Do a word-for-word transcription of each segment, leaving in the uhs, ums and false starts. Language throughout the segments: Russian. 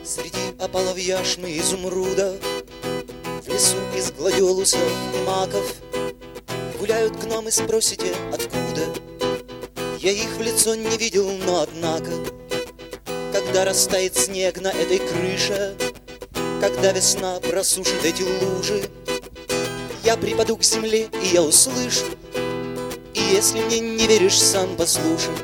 Среди опалов яшмы и изумруда, в лесу из гладиолусов и маков гуляют гномы, спросите, откуда? Я их в лицо не видел, но однако, когда растает снег на этой крыше, когда весна просушит эти лужи, я припаду к земле, и я услышу. И если мне не веришь, сам послушай.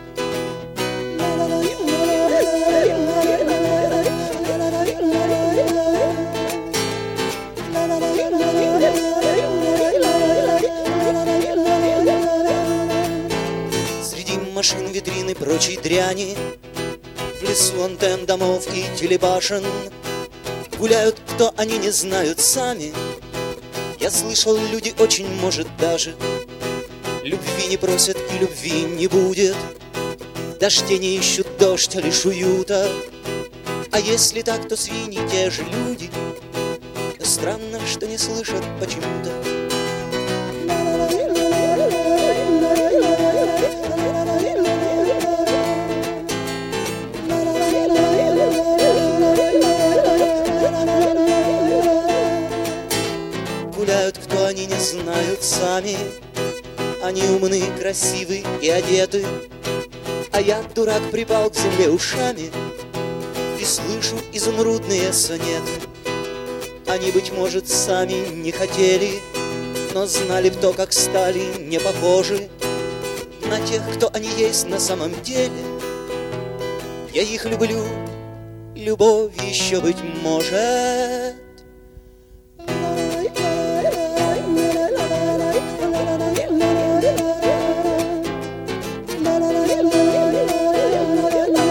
Среди машин, витрин и прочей дряни, в лесу антенн, домов и телебашен гуляют, кто они не знают сами. Я слышал, люди очень, может, даже любви не просят и любви не будет. В дожде не ищут дождь, а лишь уюта. А если так, то свиньи те же люди. Но странно, что не слышат почему-то. Гуляют, кто они не знают сами. Они умны, красивы и одеты, а я, дурак, припал к земле ушами и слышу изумрудные сонеты. Они, быть может, сами не хотели, но знали б то, как стали не похожи на тех, кто они есть на самом деле. Я их люблю, любовь еще, быть может.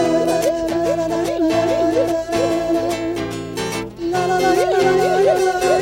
La la la la la la la la la.